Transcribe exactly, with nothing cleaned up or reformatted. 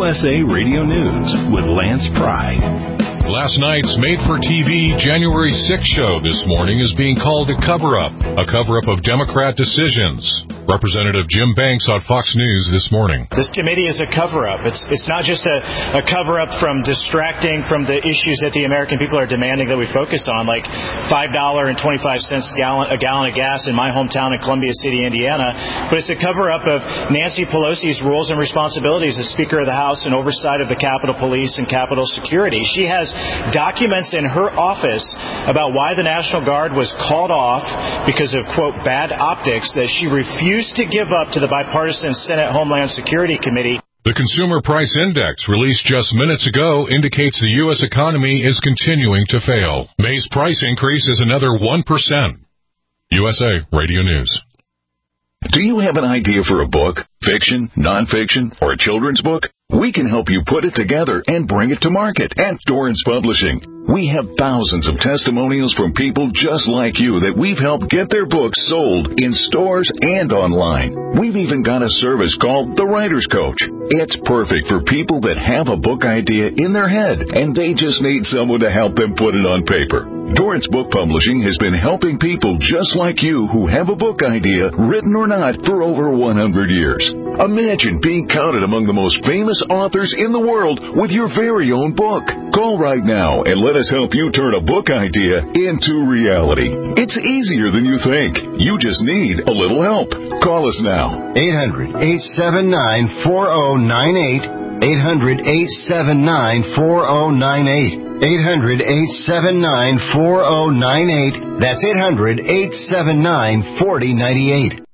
S A Radio News with Lance Pry. Last night's made-for-T V January sixth show this morning is being called a cover-up, a cover-up of Democrat decisions. Representative Jim Banks on Fox News this morning. This committee is a cover-up. It's it's not just a, a cover-up from distracting from the issues that the American people are demanding that we focus on, like five dollars and twenty-five cents a gallon, a gallon of gas in my hometown in Columbia City, Indiana. But it's a cover-up of Nancy Pelosi's roles and responsibilities as Speaker of the House and oversight of the Capitol Police and Capitol Security. She has documents in her office about why the National Guard was called off because of, quote, bad optics that she refused to give up to the bipartisan Senate Homeland Security Committee. The Consumer Price Index, released just minutes ago, indicates the U S economy is continuing to fail. May's price increase is another one percent. U S A Radio News. Do you have an idea for a book, fiction, nonfiction, or a children's book? We can help you put it together and bring it to market at Dorrance Publishing. We have thousands of testimonials from people just like you that we've helped get their books sold in stores and online. We've even got a service called The Writer's Coach. It's perfect for people that have a book idea in their head and they just need someone to help them put it on paper. Dorrance Book Publishing has been helping people just like you who have a book idea, written or not, for over one hundred years. Imagine being counted among the most famous authors in the world with your very own book. Call right now and let us help you turn a book idea into reality. It's easier than you think. You just need a little help. Call us now. eight hundred, eight seven nine, four oh nine eight. eight hundred, eight seven nine, four oh nine eight. eight hundred, eight seven nine, four oh nine eight. That's eight hundred, eight seven nine, four oh nine eight.